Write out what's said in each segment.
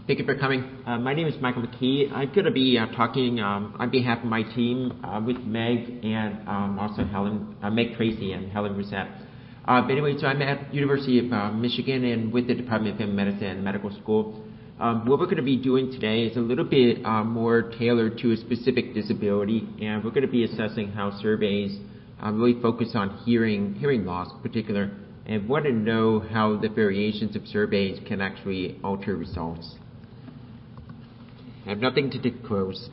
Thank you for coming. My name is Michael McKee. I'm going to be talking on behalf of my team with Meg and also Meg Tracy and Helen Rosette. But anyway, so I'm at University of Michigan and with the Department of Family Medicine and Medical School. What we're going to be doing today is a little bit more tailored to a specific disability, and we're going to be assessing how surveys really focus on hearing loss in particular, and want to know how the variations of surveys can actually alter results. I have nothing to disclose.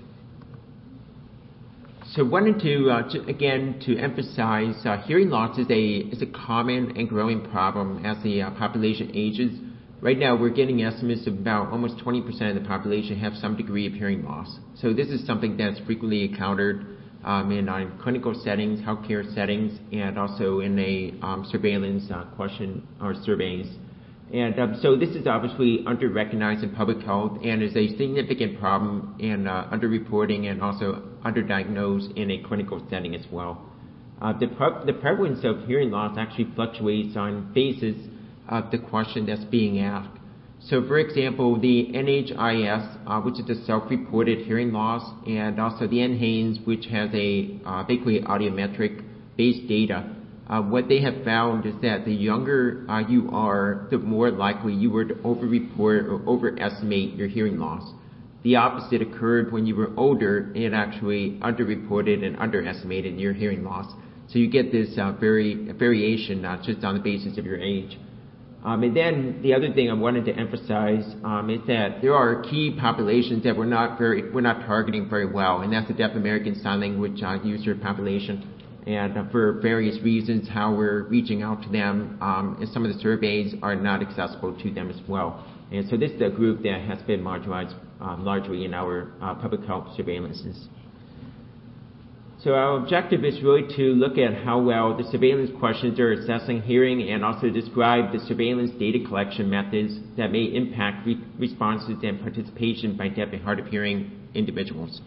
So wanted to emphasize hearing loss is a common and growing problem as the population ages. Right now we're getting estimates of about almost 20% of the population have some degree of hearing loss. So this is something that's frequently encountered in clinical settings, healthcare settings, and also in a surveillance question or surveys. And so this is obviously under-recognized in public health and is a significant problem in under-reporting and also under-diagnosed in a clinical setting as well. The prevalence of hearing loss actually fluctuates on basis of the question that's being asked. So for example, the NHIS, which is a self-reported hearing loss, and also the NHANES, which has a basically audiometric-based data. What they have found is that the younger you are, the more likely you were to over-report or overestimate your hearing loss. The opposite occurred when you were older, and actually under-reported and underestimated your hearing loss. So you get this variation just on the basis of your age. And then the other thing I wanted to emphasize is that there are key populations that we're not targeting very well, and that's the Deaf American Sign Language user population. And for various reasons, how we're reaching out to them, and some of the surveys are not accessible to them as well. And so this is a group that has been marginalized largely in our public health surveillances. So our objective is really to look at how well the surveillance questions are assessing hearing and also describe the surveillance data collection methods that may impact responses and participation by deaf and hard of hearing individuals.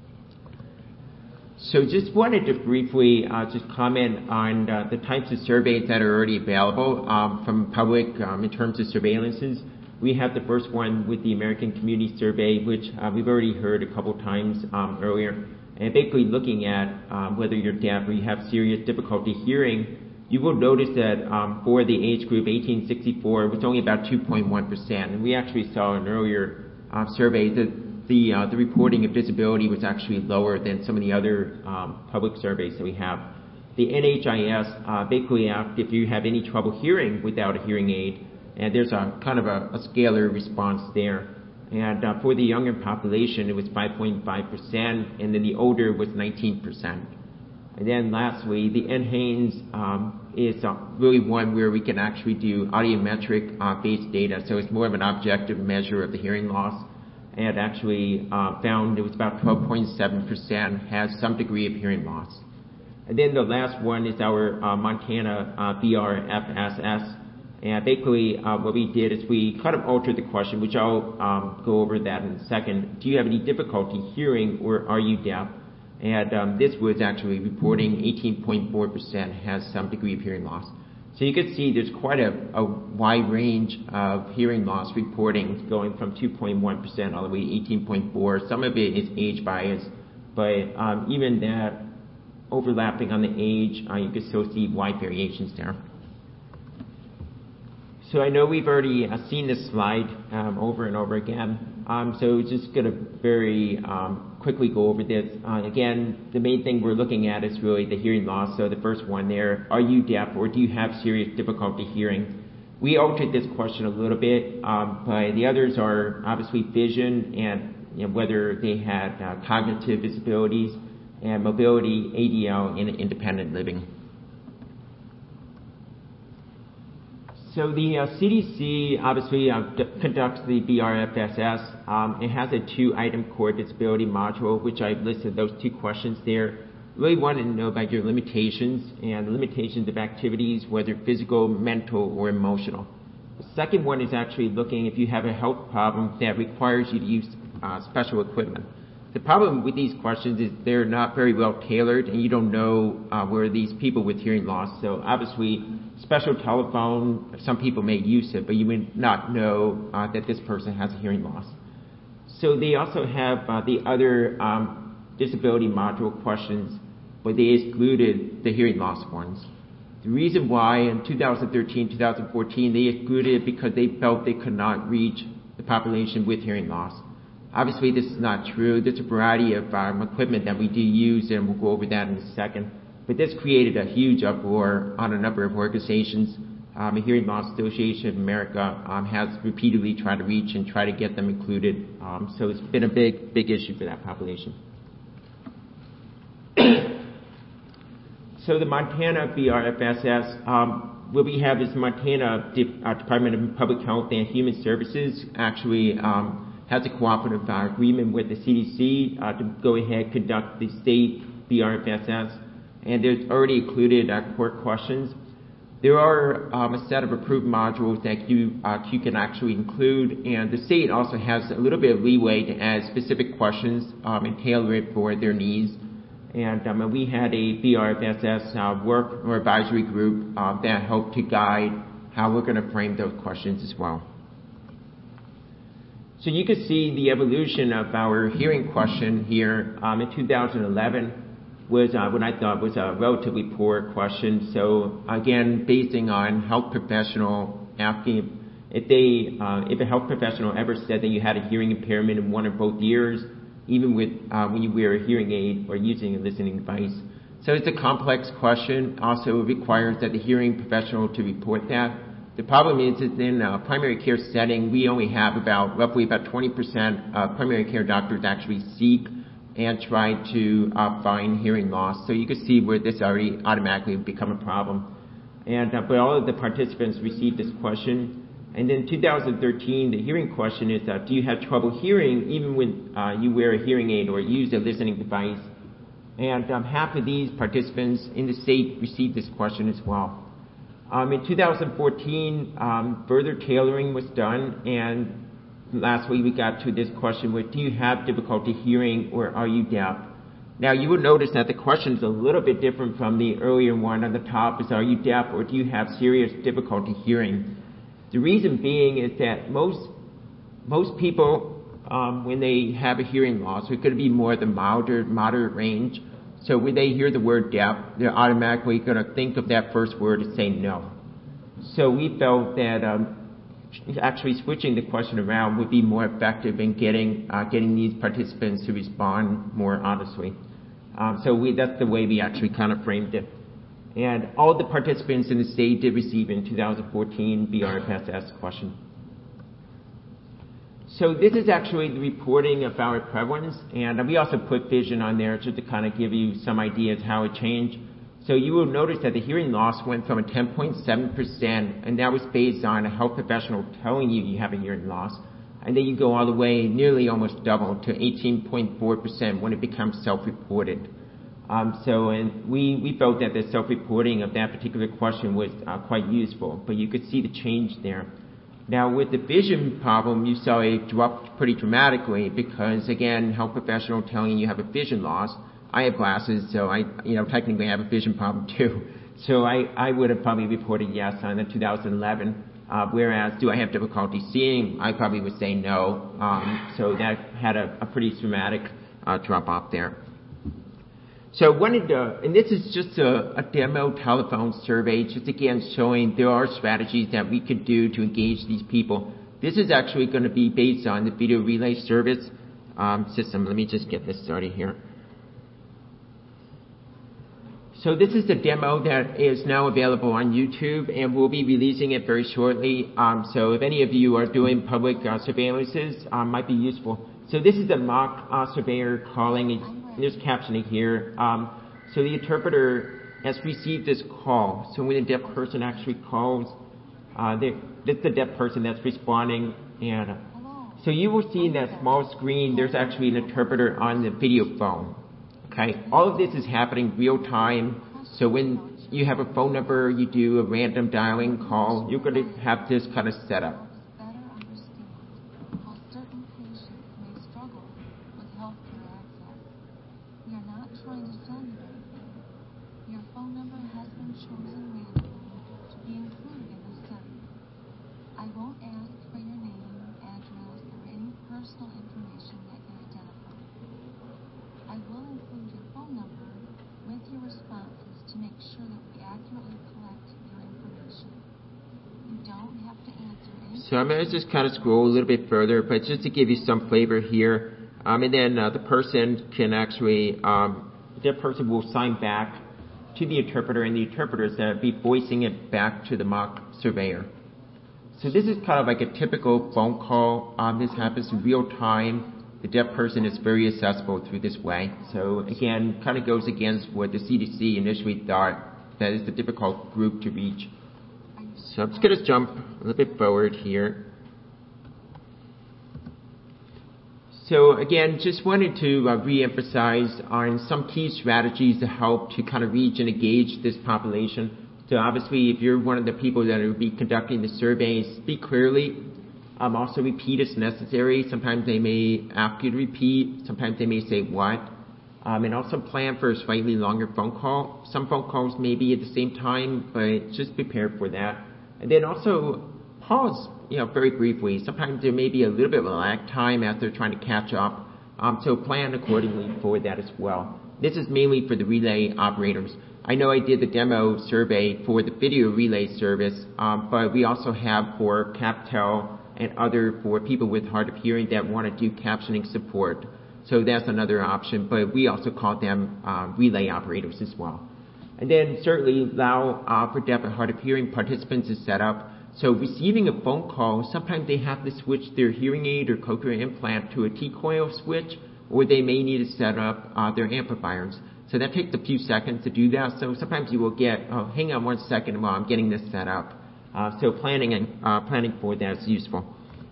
So just wanted to briefly just comment on the types of surveys that are already available from public in terms of surveillances. We have the first one with the American Community Survey, which we've already heard a couple times earlier. And basically looking at whether you're deaf or you have serious difficulty hearing, you will notice that for the age group 1864, it was only about 2.1%. And we actually saw in earlier surveys that the reporting of disability was actually lower than some of the other public surveys that we have. The NHIS basically asked if you have any trouble hearing without a hearing aid, and there's a kind of a scalar response there. And for the younger population, it was 5.5%, and then the older was 19%. And then lastly, the NHANES is really one where we can actually do audiometric-based data, so it's more of an objective measure of the hearing loss. And actually found it was about 12.7% has some degree of hearing loss. And then the last one is our Montana BRFSS. And basically what we did is we kind of altered the question, which I'll go over that in a second. Do you have any difficulty hearing or are you deaf? And this was actually reporting 18.4% has some degree of hearing loss. So you can see there's quite a wide range of hearing loss reporting going from 2.1% all the way to 18.4%. Some of it is age bias, but even that overlapping on the age, you can still see wide variations there. So I know we've already seen this slide over and over again, so just going to very quickly go over this. Again, the main thing we're looking at is really the hearing loss. So the first one there, are you deaf or do you have serious difficulty hearing? We altered this question a little bit, but the others are obviously vision and whether they had cognitive disabilities and mobility, ADL, and independent living. So the CDC obviously conducts the BRFSS. It has a 2-item core disability module, which I've listed those 2 questions there. Really wanted to know about your limitations and the limitations of activities, whether physical, mental, or emotional. The second one is actually looking if you have a health problem that requires you to use special equipment. The problem with these questions is they're not very well tailored, and you don't know where these people with hearing loss. So obviously, special telephone. Some people may use it, but you would not know that this person has a hearing loss. So they also have the other disability module questions, but they excluded the hearing loss ones. The reason why in 2013, 2014, they excluded it because they felt they could not reach the population with hearing loss. Obviously, this is not true. There's a variety of equipment that we do use, and we'll go over that in a second. But this created a huge uproar on a number of organizations. The Hearing Loss Association of America has repeatedly tried to reach and try to get them included. So it's been a big issue for that population. So the Montana BRFSS, what we have is Montana Department of Public Health and Human Services actually has a cooperative agreement with the CDC to go ahead and conduct the state BRFSS, and there's already included core questions. There are a set of approved modules that you can actually include, and the state also has a little bit of leeway to add specific questions and tailor it for their needs. And we had a BRFSS work or advisory group that helped to guide how we're going to frame those questions as well. So you can see the evolution of our hearing question here. In 2011 was what I thought was a relatively poor question. So again, basing on health professional asking if a health professional ever said that you had a hearing impairment in one or both ears, even with when you wear a hearing aid or using a listening device. So it's a complex question. Also, it requires that the hearing professional to report that. The problem is that in a primary care setting, we only have roughly about 20% of primary care doctors actually seek and try to find hearing loss. So you can see where this already automatically become a problem. And but all of the participants received this question. And then in 2013, the hearing question is, do you have trouble hearing even when you wear a hearing aid or use a listening device? And half of these participants in the state received this question as well. In 2014, further tailoring was done, and lastly we got to this question with, do you have difficulty hearing or are you deaf? Now you will notice that the question is a little bit different from the earlier one on the top is, are you deaf or do you have serious difficulty hearing? The reason being is that most people, when they have a hearing loss, it could be more the moderate range. So when they hear the word deaf, they're automatically going to think of that first word and say no. So we felt that actually switching the question around would be more effective in getting these participants to respond more honestly. So that's the way we actually kind of framed it. And all the participants in the state did receive in 2014 BRFSS question. So this is actually the reporting of our prevalence, and we also put vision on there just to kind of give you some ideas how it changed. So you will notice that the hearing loss went from a 10.7%, and that was based on a health professional telling you you have a hearing loss, and then you go all the way, nearly almost double, to 18.4% when it becomes self-reported. And we felt that the self-reporting of that particular question was quite useful, but you could see the change there. Now, with the vision problem, you saw it drop pretty dramatically because, again, health professional telling you have a vision loss. I have glasses, so I technically have a vision problem too. So I would have probably reported yes on the 2011. Whereas, do I have difficulty seeing? I probably would say no. So that had a pretty dramatic drop off there. So and this is just a demo telephone survey, just again showing there are strategies that we could do to engage these people. This is actually going to be based on the video relay service system. Let me just get this started here. So this is the demo that is now available on YouTube, and we'll be releasing it very shortly. So if any of you are doing public surveillances, might be useful. So this is a mock surveyor calling. There's captioning here. So the interpreter has received this call. So when a deaf person actually calls, it's the deaf person that's responding. And so you will see in that small screen, there's actually an interpreter on the video phone. Okay, all of this is happening real time. So when you have a phone number, you do a random dialing call, you're going to have this kind of setup. Trying to send you. Your phone number has been chosen randomly to be personal information that you identify. I will include your phone number with your responses to make sure that we accurately collect your information. You don't have to answer any. So I'm going to just kind of scroll a little bit further, but just to give you some flavor here. And then the person can actually, that person will sign back to the interpreter, and the interpreter is going to be voicing it back to the mock surveyor. So this is kind of like a typical phone call. This happens in real time. The deaf person is very accessible through this way. So again, kind of goes against what the CDC initially thought that is the difficult group to reach. So I'm just going to jump a little bit forward here. So again, just wanted to re-emphasize on some key strategies to help to kind of reach and engage this population. So obviously, if you're one of the people that will be conducting the survey, speak clearly. Also repeat as necessary. Sometimes they may ask you to repeat. Sometimes they may say what. And also plan for a slightly longer phone call. Some phone calls may be at the same time, but just prepare for that. And then also pause, very briefly. Sometimes there may be a little bit of a lag time as they're trying to catch up. So plan accordingly for that as well. This is mainly for the relay operators. I know I did the demo survey for the video relay service, but we also have for CapTel and other for people with hard of hearing that want to do captioning support. So that's another option, but we also call them relay operators as well. And then certainly allow for deaf and hard of hearing participants is set up. So receiving a phone call, sometimes they have to switch their hearing aid or cochlear implant to a T-coil switch, or they may need to set up their amplifiers. So that takes a few seconds to do that. So sometimes you will get, hang on 1 second while I'm getting this set up. So planning for that is useful.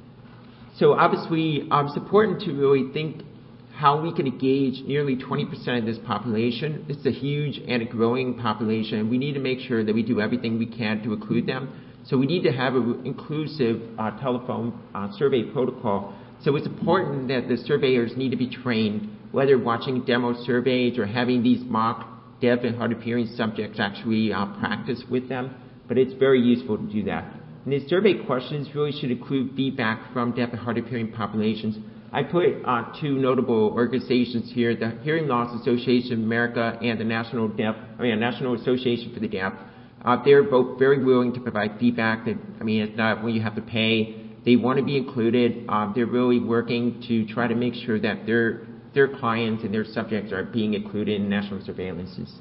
So obviously, it's important to really think how we can engage nearly 20% of this population. It's a huge and a growing population. We need to make sure that we do everything we can to include them. So we need to have an inclusive telephone survey protocol. So it's important that the surveyors need to be trained, whether watching demo surveys or having these mock deaf and hard of hearing subjects actually practice with them. But it's very useful to do that. And the survey questions really should include feedback from deaf and hard of hearing populations. I put two notable organizations here, the Hearing Loss Association of America and the National Association for the Deaf. They're both very willing to provide feedback. It's not when you have to pay. They want to be included. They're really working to try to make sure that their clients and their subjects are being included in national surveillances.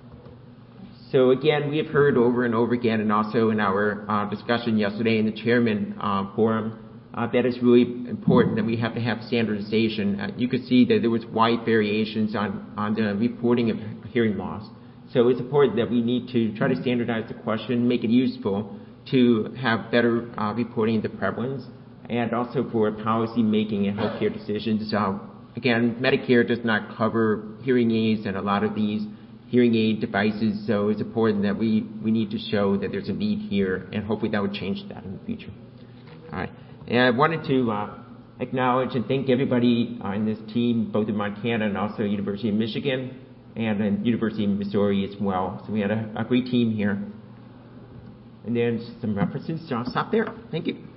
So again, we have heard over and over again, and also in our discussion yesterday in the chairman forum, that it's really important that we have to have standardization. You could see that there was wide variations on the reporting of hearing loss. So it's important that we need to try to standardize the question, make it useful to have better reporting of the prevalence, and also for policy making and healthcare decisions. Again, Medicare does not cover hearing aids and a lot of these hearing aid devices, so it's important that we need to show that there's a need here, and hopefully that would change that in the future. All right. And I wanted to acknowledge and thank everybody in this team, both in Montana and also University of Michigan and University of Missouri as well. So we had a great team here. And then some references, so I'll stop there. Thank you.